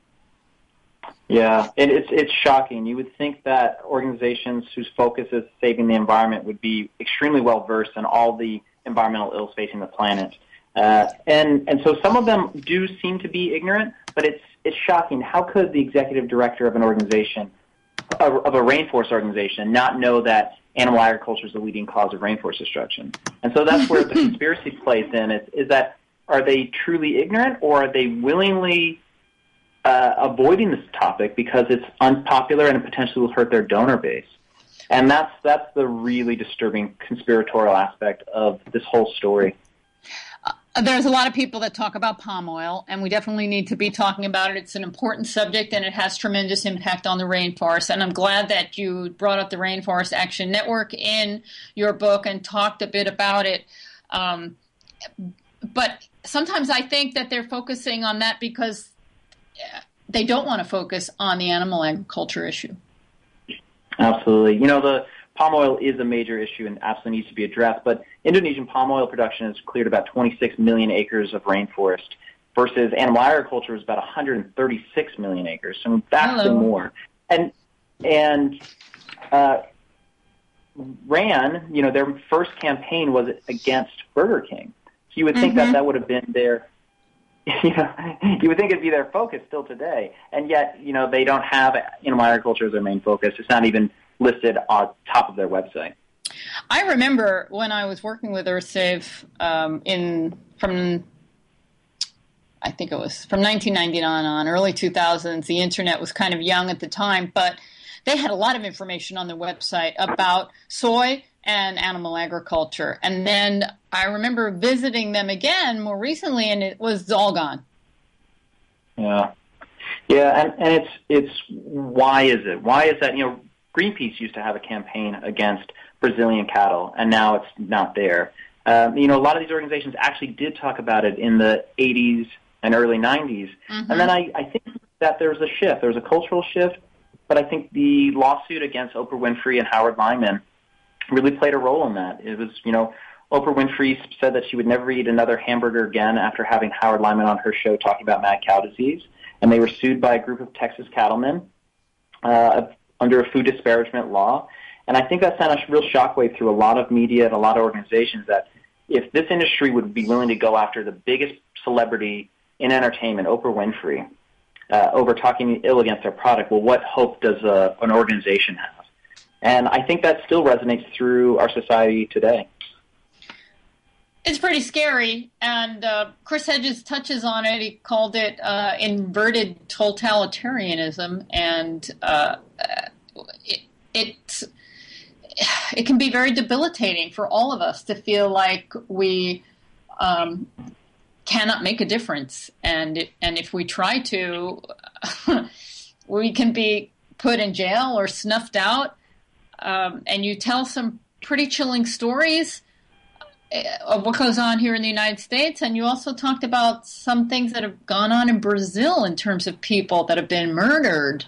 Yeah, it, it's it's shocking. You would think that organizations whose focus is saving the environment would be extremely well versed in all the environmental ills facing the planet, uh, and and so some of them do seem to be ignorant. But it's it's shocking. How could the executive director of an organization, of a rainforest organization, not know that animal agriculture is the leading cause of rainforest destruction? And so that's where the conspiracy plays in. Is, is that are they truly ignorant, or are they willingly Uh, avoiding this topic because it's unpopular and it potentially will hurt their donor base? And that's that's the really disturbing conspiratorial aspect of this whole story. Uh, there's a lot of people that talk about palm oil, and we definitely need to be talking about it. It's an important subject, and it has tremendous impact on the rainforest. And I'm glad that you brought up the Rainforest Action Network in your book and talked a bit about it. Um, but sometimes I think that they're focusing on that because they don't want to focus on the animal agriculture issue. Absolutely. You know, the palm oil is a major issue and absolutely needs to be addressed, but Indonesian palm oil production has cleared about twenty-six million acres of rainforest versus animal agriculture is about one hundred thirty-six million acres, so vastly Hello. more. And and uh, RAN, you know, their first campaign was against Burger King. So you would think mm-hmm. that that would have been their You know, you would think it'd be their focus still today, and yet, you know, they don't have animal agriculture as their main focus. It's not even listed on top of their website. I remember when I was working with EarthSave um, in from, I think it was from nineteen ninety-nine on, early two thousands. The internet was kind of young at the time, but they had a lot of information on their website about soy and animal agriculture. And then I remember visiting them again more recently, and it was all gone. Yeah. Yeah, and, and it's, it's why is it? Why is that? You know, Greenpeace used to have a campaign against Brazilian cattle, and now it's not there. Um, you know, a lot of these organizations actually did talk about it in the eighties and early nineties. Mm-hmm. And then I, I think that there's a shift. There's a cultural shift, but I think the lawsuit against Oprah Winfrey and Howard Lyman really played a role in that. It was, you know, Oprah Winfrey said that she would never eat another hamburger again after having Howard Lyman on her show talking about mad cow disease, and they were sued by a group of Texas cattlemen uh, under a food disparagement law. And I think that sent a real shockwave through a lot of media and a lot of organizations that if this industry would be willing to go after the biggest celebrity in entertainment, Oprah Winfrey, uh, over talking ill against their product, well, what hope does uh, an organization have? And I think that still resonates through our society today. It's pretty scary, and uh, Chris Hedges touches on it. He called it uh, inverted totalitarianism, and uh, it, it it can be very debilitating for all of us to feel like we um, cannot make a difference, and it, and if we try to, we can be put in jail or snuffed out. Um, and you tell some pretty chilling stories of what goes on here in the United States, and you also talked about some things that have gone on in Brazil in terms of people that have been murdered.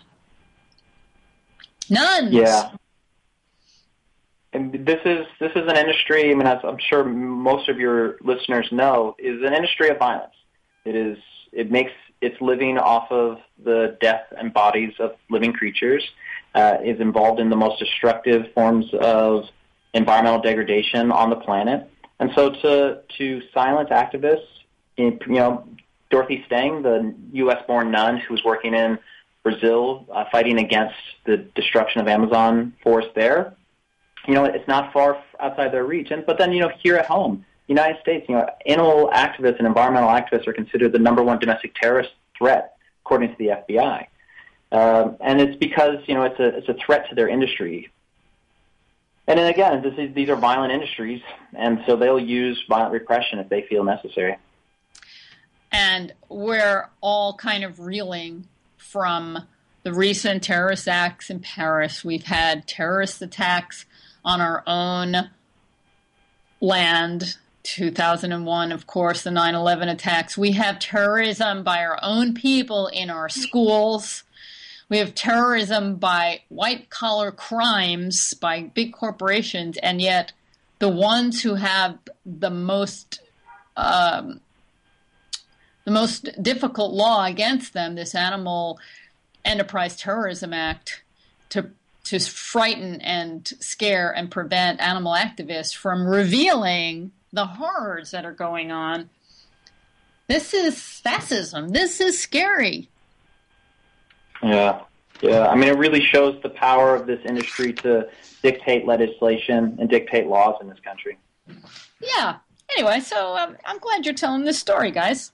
Nuns. Yeah. And this is this is an industry, I mean, as I'm sure most of your listeners know, is an industry of violence. It is it makes its living off of the death and bodies of living creatures, uh, is involved in the most destructive forms of environmental degradation on the planet. And so to to silence activists, you know, Dorothy Stang, the U S born nun who was working in Brazil uh, fighting against the destruction of Amazon forest there, you know, it's not far outside their reach. And but then, you know, here at home, United States, you know, animal activists and environmental activists are considered the number one domestic terrorist threat, according to the F B I. Um, and it's because, you know, it's a it's a threat to their industry. And then again, this is, these are violent industries, and so they'll use violent repression if they feel necessary. And we're all kind of reeling from the recent terrorist acts in Paris. We've had terrorist attacks on our own land, two thousand one, of course, the nine eleven attacks. We have terrorism by our own people in our schools. We have terrorism by white-collar crimes, by big corporations, and yet the ones who have the most um, the most difficult law against them, this Animal Enterprise Terrorism Act, to to frighten and scare and prevent animal activists from revealing the horrors that are going on. This is fascism. This is scary. Yeah, yeah. I mean, it really shows the power of this industry to dictate legislation and dictate laws in this country. Yeah. Anyway, so um, I'm glad you're telling this story, guys.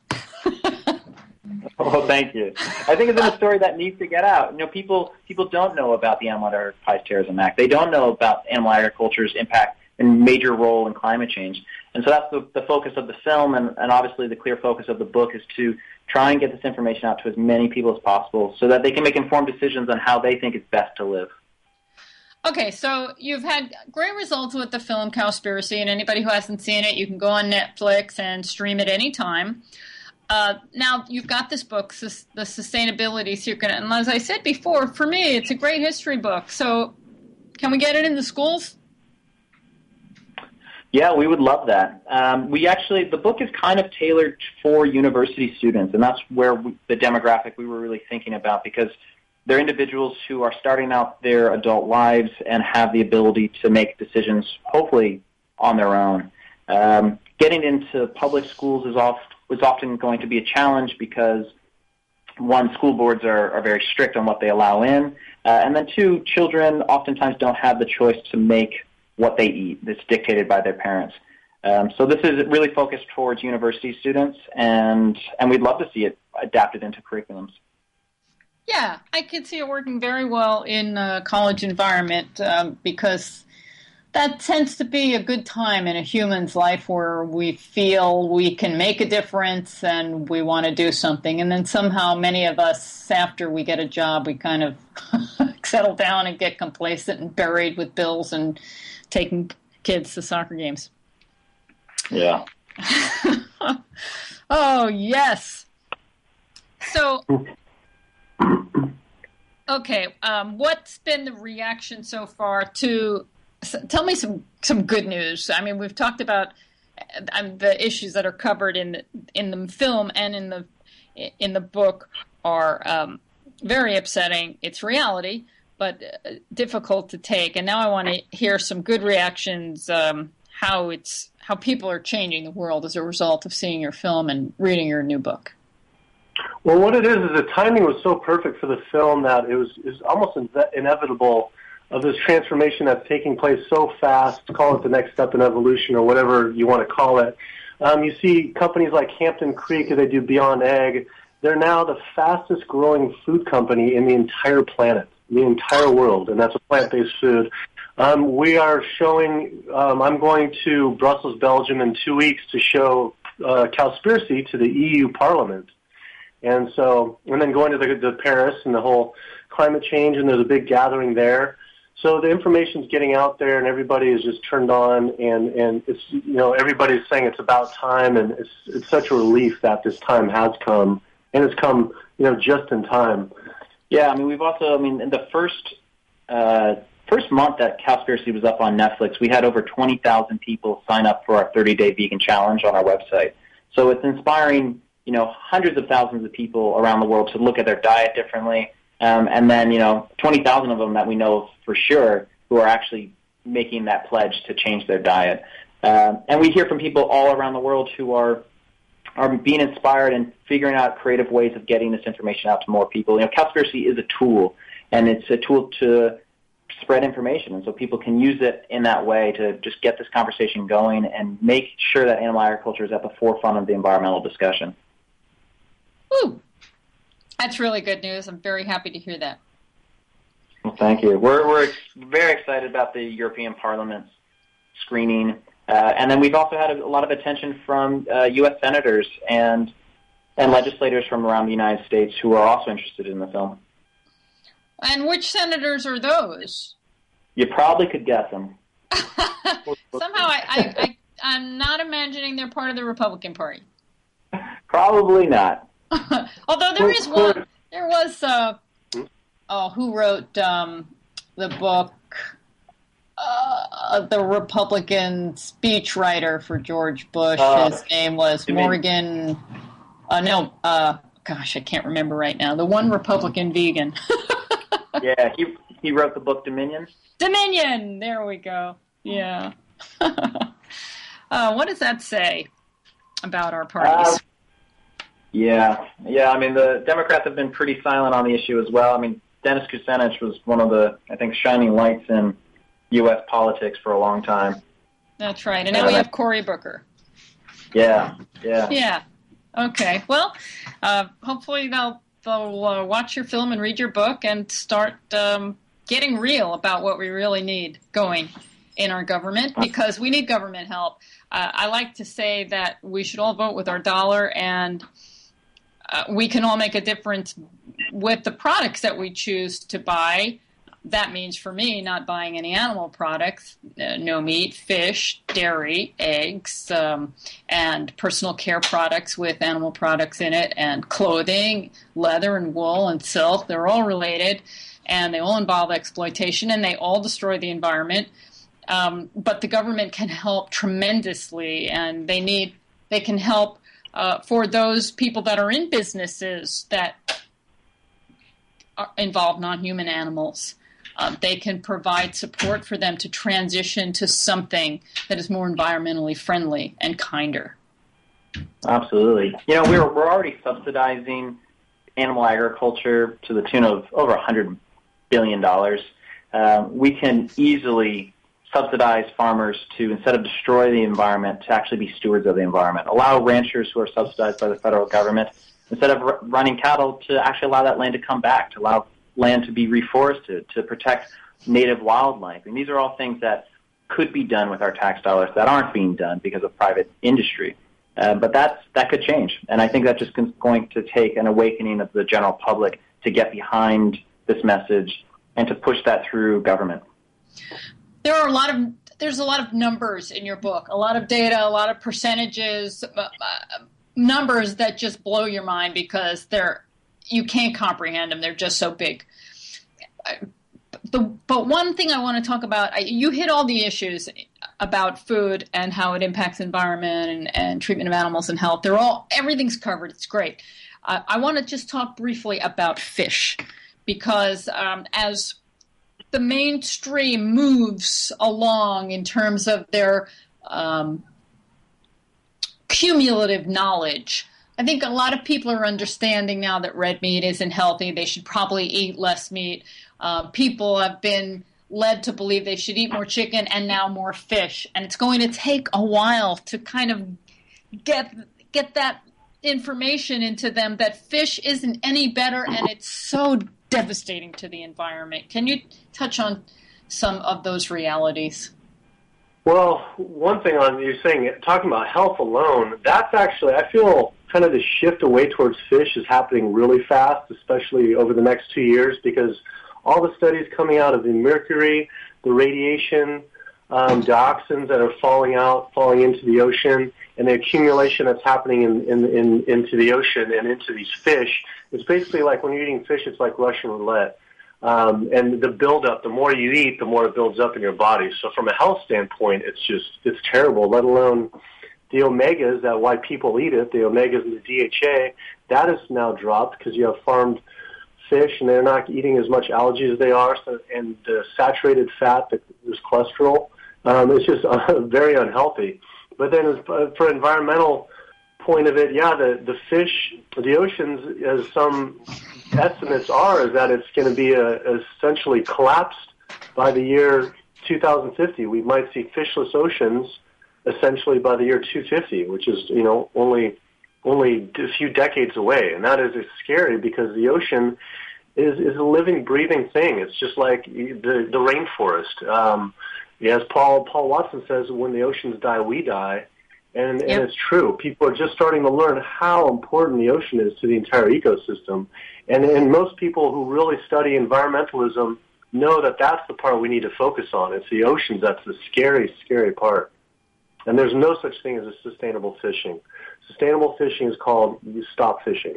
Oh, thank you. I think it's a story that needs to get out. You know, people people don't know about the Animal Enterprise Terrorism Act. They don't know about animal agriculture's impact and major role in climate change. And so that's the, the focus of the film, and, and obviously the clear focus of the book is to try and get this information out to as many people as possible so that they can make informed decisions on how they think it's best to live. Okay, so you've had great results with the film Cowspiracy, and anybody who hasn't seen it, you can go on Netflix and stream it anytime. Uh, now, you've got this book, The Sustainability Secret, and as I said before, for me, it's a great history book. So can we get it in the schools? Yeah, we would love that. Um, we actually, the book is kind of tailored for university students, and that's where we, the demographic we were really thinking about, because they're individuals who are starting out their adult lives and have the ability to make decisions, hopefully, on their own. Um, getting into public schools is, oft, is often going to be a challenge because, one, school boards are, are very strict on what they allow in, uh, and then, two, children oftentimes don't have the choice to make what they eat. That's dictated by their parents. Um, so this is really focused towards university students, and and we'd love to see it adapted into curriculums. Yeah, I could see it working very well in a college environment um, because that tends to be a good time in a human's life where we feel we can make a difference and we want to do something. And then somehow many of us, after we get a job, we kind of settle down and get complacent and buried with bills and taking kids to soccer games. Yeah. Oh, yes. So, okay, um, what's been the reaction so far to, tell me some, some good news. I mean, we've talked about um, the issues that are covered in the, in the film and in the, in the book are um, very upsetting. It's reality, but uh, difficult to take. And now I want to hear some good reactions, um, how it's how people are changing the world as a result of seeing your film and reading your new book. Well, what it is is the timing was so perfect for the film that it was, it was almost inve- inevitable of this transformation that's taking place so fast, call it the next step in evolution or whatever you want to call it. Um, you see companies like Hampton Creek, they do Beyond Egg. They're now the fastest growing food company in the entire planet, the entire world, and that's a plant-based food. Um, we are showing, um, I'm going to Brussels, Belgium in two weeks to show uh, Cowspiracy to the E U Parliament. And so, and then going to the, the Paris and the whole climate change, and there's a big gathering there. So the information's getting out there, and everybody is just turned on, and, and it's, you know, everybody's saying it's about time, and it's it's such a relief that this time has come, and it's come, you know, just in time. Yeah, I mean, we've also, I mean, in the first uh, first month that Cowspiracy was up on Netflix, we had over twenty thousand people sign up for our thirty-day vegan challenge on our website. So it's inspiring, you know, hundreds of thousands of people around the world to look at their diet differently. Um, and then, you know, twenty thousand of them that we know for sure who are actually making that pledge to change their diet. Uh, and we hear from people all around the world who are are being inspired and figuring out creative ways of getting this information out to more people. You know, Cowspiracy is a tool, and it's a tool to spread information, and so people can use it in that way to just get this conversation going and make sure that animal agriculture is at the forefront of the environmental discussion. Ooh. That's really good news. I'm very happy to hear that. Well, thank you. We're we're very excited about the European Parliament's screening, uh, and then we've also had a, a lot of attention from uh, U S senators and and legislators from around the United States who are also interested in the film. And which senators are those? You probably could guess them. Somehow, I, I, I I'm not imagining they're part of the Republican Party. Probably not. Although there is one, there was, uh, oh, who wrote um, the book, uh, the Republican speechwriter for George Bush. Uh, His name was Morgan, uh, no, uh, gosh, I can't remember right now. The one Republican vegan. Yeah, he he wrote the book Dominion. Dominion, there we go. Yeah. uh, what does that say about our parties? Uh, Yeah, yeah. I mean, the Democrats have been pretty silent on the issue as well. I mean, Dennis Kucinich was one of the, I think, shining lights in U S politics for a long time. That's right. And now we have Cory Booker. Yeah, yeah. Yeah. Okay. Well, uh, hopefully they'll, they'll uh, watch your film and read your book and start um, getting real about what we really need going in our government, because we need government help. Uh, I like to say that we should all vote with our dollar, and Uh, we can all make a difference with the products that we choose to buy. That means, for me, not buying any animal products, uh, no meat, fish, dairy, eggs, um, and personal care products with animal products in it, and clothing, leather and wool and silk. They're all related, and they all involve exploitation, and they all destroy the environment. Um, but the government can help tremendously, and they need they can help Uh, for those people that are in businesses that are, involve non-human animals. Um, they can provide support for them to transition to something that is more environmentally friendly and kinder. Absolutely. You know, we're we're already subsidizing animal agriculture to the tune of over one hundred billion dollars. Uh, we can easily subsidize farmers to, instead of destroy the environment, to actually be stewards of the environment. Allow ranchers who are subsidized by the federal government, instead of r- running cattle, to actually allow that land to come back, to allow land to be reforested, to protect native wildlife. And these are all things that could be done with our tax dollars that aren't being done because of private industry. Uh, but that's, that could change. And I think that's just going to take an awakening of the general public to get behind this message and to push that through government. There are a lot of there's a lot of numbers in your book, a lot of data, a lot of percentages, uh, numbers that just blow your mind because they're you can't comprehend them. They're just so big. The, but one thing I want to talk about, I, you hit all the issues about food and how it impacts the environment and, and treatment of animals and health. They're all everything's covered. It's great. Uh, I want to just talk briefly about fish, because um, as the mainstream moves along in terms of their um, cumulative knowledge, I think a lot of people are understanding now that red meat isn't healthy. They should probably eat less meat. Uh, people have been led to believe they should eat more chicken and now more fish. And it's going to take a while to kind of get get that information into them that fish isn't any better and it's so devastating to the environment. Can you touch on some of those realities? Well, one thing on you're saying, talking about health alone, that's actually, I feel kind of the shift away towards fish is happening really fast, especially over the next two years, because all the studies coming out of the mercury, the radiation, um, dioxins that are falling out, falling into the ocean, and the accumulation that's happening in, in, in, into the ocean and into these fish, it's basically like when you're eating fish, it's like Russian roulette. Um, and the buildup, the more you eat, the more it builds up in your body. So from a health standpoint, it's just, it's terrible, let alone the omegas, that why people eat it, the omegas and the D H A, that is now dropped because you have farmed fish and they're not eating as much algae as they are, so, and the saturated fat, that there's cholesterol, um, it's just uh, very unhealthy. But then as, uh, for environmental point of it, yeah, the, the fish, the oceans, as some estimates are, is that it's going to be a, essentially collapsed by the year two thousand fifty. We might see fishless oceans essentially by the year two thousand fifty, which is, you know, only only a few decades away. And that is scary because the ocean is, is a living, breathing thing. It's just like the, the rainforest. Um, as Paul, Paul Watson says, when the oceans die, we die. And, and yep. It's true. People are just starting to learn how important the ocean is to the entire ecosystem. And, and most people who really study environmentalism know that that's the part we need to focus on. It's the oceans that's the scary, scary part. And there's no such thing as a sustainable fishing. Sustainable fishing is called you stop fishing.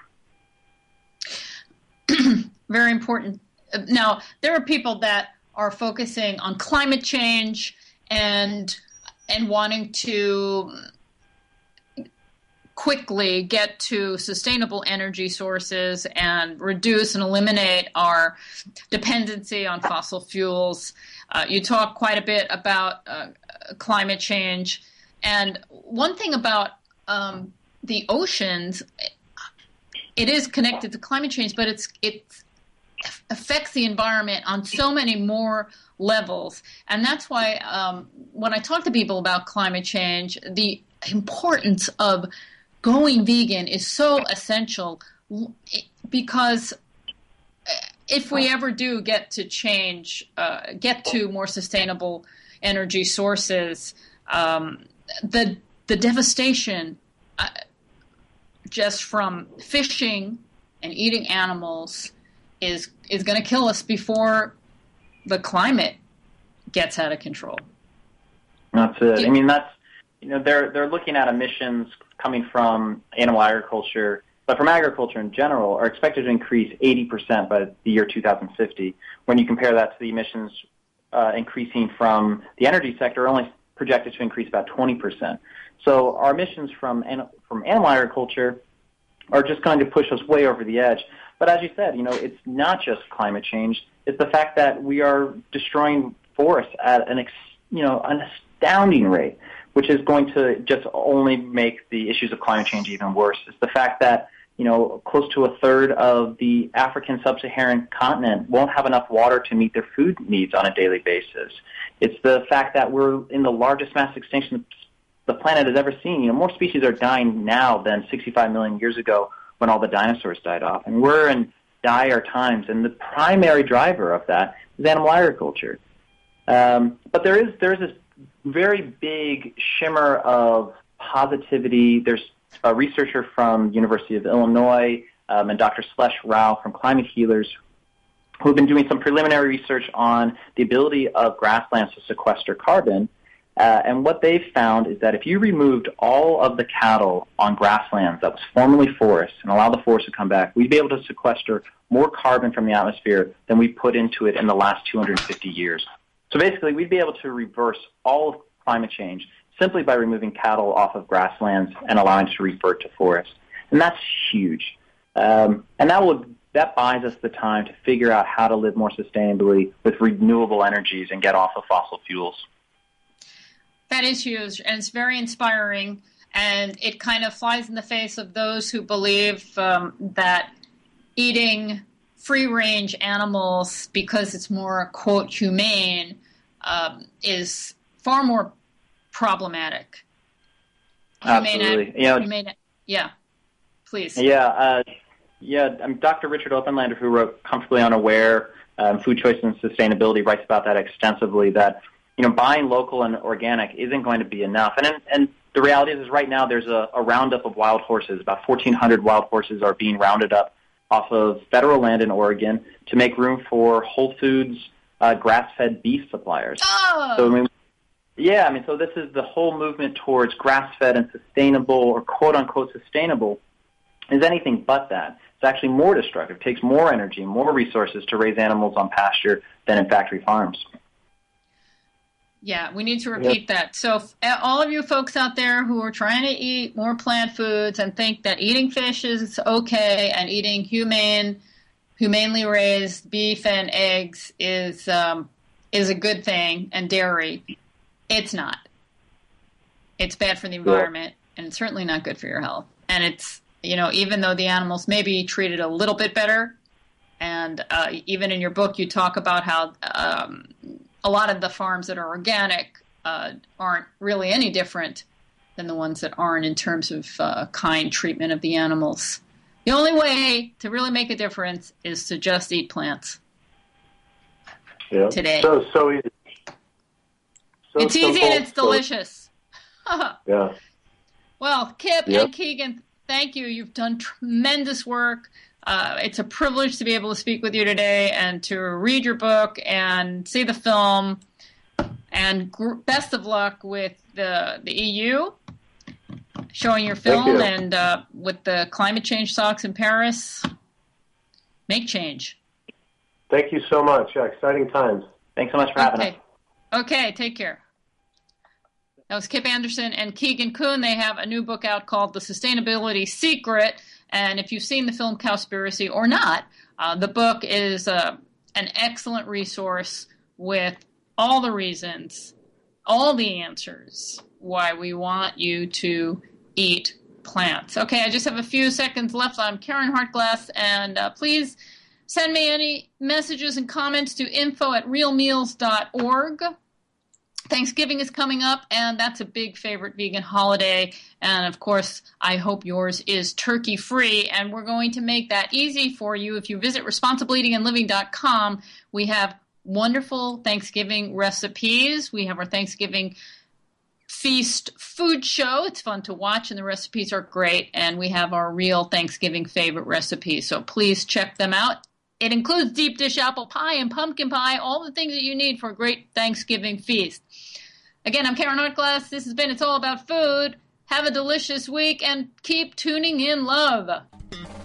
Very important. Now, there are people that are focusing on climate change and and wanting to quickly get to sustainable energy sources and reduce and eliminate our dependency on fossil fuels. Uh, you talk quite a bit about uh, climate change. And one thing about um, the oceans, it is connected to climate change, but it's it affects the environment on so many more levels. And that's why um, when I talk to people about climate change, the importance of going vegan is so essential, because if we ever do get to change, uh, get to more sustainable energy sources, um, the the devastation uh, just from fishing and eating animals is is going to kill us before the climate gets out of control. That's it. I mean, that's, you know, they're they're looking at emissions coming from animal agriculture, but from agriculture in general, are expected to increase eighty percent by the year two thousand fifty. When you compare that to the emissions uh, increasing from the energy sector, are only projected to increase about twenty percent. So our emissions from from animal agriculture are just going to push us way over the edge. But as you said, you know, it's not just climate change. It's the fact that we are destroying forests at an, ex, you know, an astounding rate, which is going to just only make the issues of climate change even worse. It's the fact that, you know, close to a third of the African sub-Saharan continent won't have enough water to meet their food needs on a daily basis. It's the fact that we're in the largest mass extinction the planet has ever seen. You know, more species are dying now than sixty-five million years ago when all the dinosaurs died off. And we're in dire times, and the primary driver of that is animal agriculture. Um, but there is there is this very big shimmer of positivity. There's a researcher from University of Illinois um, and Doctor Slesh Rao from Climate Healers who have been doing some preliminary research on the ability of grasslands to sequester carbon. Uh, and what they've found is that if you removed all of the cattle on grasslands that was formerly forest and allowed the forest to come back, we'd be able to sequester more carbon from the atmosphere than we put into it in the last two hundred fifty years. So basically, we'd be able to reverse all of climate change simply by removing cattle off of grasslands and allowing it to revert to forest. And that's huge. Um, and that will that buys us the time to figure out how to live more sustainably with renewable energies and get off of fossil fuels. That is huge, and it's very inspiring, and it kind of flies in the face of those who believe um, that eating free-range animals because it's more, quote, humane, um, is far more problematic. Absolutely. Humane, you know, humane, yeah, please. Yeah, uh, yeah. I mean, Doctor Richard Oppenlander, who wrote Comfortably Unaware, um, Food Choice and Sustainability, writes about that extensively, that, you know, buying local and organic isn't going to be enough. And and the reality is, is right now there's a, a roundup of wild horses. About fourteen hundred wild horses are being rounded up off of federal land in Oregon to make room for Whole Foods uh, grass-fed beef suppliers. Oh! So, I mean, yeah, I mean, so this is the whole movement towards grass-fed and sustainable, or quote-unquote sustainable, is anything but that. It's actually more destructive. It takes more energy, more resources to raise animals on pasture than in factory farms. Yeah, we need to repeat yep. that. So all of you folks out there who are trying to eat more plant foods and think that eating fish is okay and eating humane, humanely raised beef and eggs is um, is a good thing, and dairy, it's not. It's bad for the environment, yeah. and it's certainly not good for your health. And it's, you know, even though the animals may be treated a little bit better, and uh, even in your book you talk about how um, a lot of the farms that are organic uh, aren't really any different than the ones that aren't in terms of uh, kind treatment of the animals. The only way to really make a difference is to just eat plants. Yeah. Today. So, so easy. So it's easy simple, and it's delicious. Yeah. Well, Kip yep. and Keegan, thank you. You've done tremendous work. Uh, it's a privilege to be able to speak with you today and to read your book and see the film. And gr- best of luck with the the E U showing your film you. and uh, with the climate change talks in Paris. Make change. Thank you so much. Yeah, exciting times. Thanks so much for having okay. us. Okay, take care. That was Kip Anderson and Keegan Kuhn. They have a new book out called The Sustainability Secret. And if you've seen the film Cowspiracy or not, uh, the book is uh, an excellent resource with all the reasons, all the answers why we want you to eat plants. Okay, I just have a few seconds left. I'm Karen Hartglass, and uh, please send me any messages and comments to info at real meals dot org. Thanksgiving is coming up, and that's a big favorite vegan holiday. And, of course, I hope yours is turkey-free. And we're going to make that easy for you. If you visit responsible eating and living dot com, we have wonderful Thanksgiving recipes. We have our Thanksgiving feast food show. It's fun to watch, and the recipes are great. And we have our real Thanksgiving favorite recipes. So please check them out. It includes deep dish apple pie and pumpkin pie, all the things that you need for a great Thanksgiving feast. Again, I'm Karen Hartglass. This has been It's All About Food. Have a delicious week and keep tuning in, love.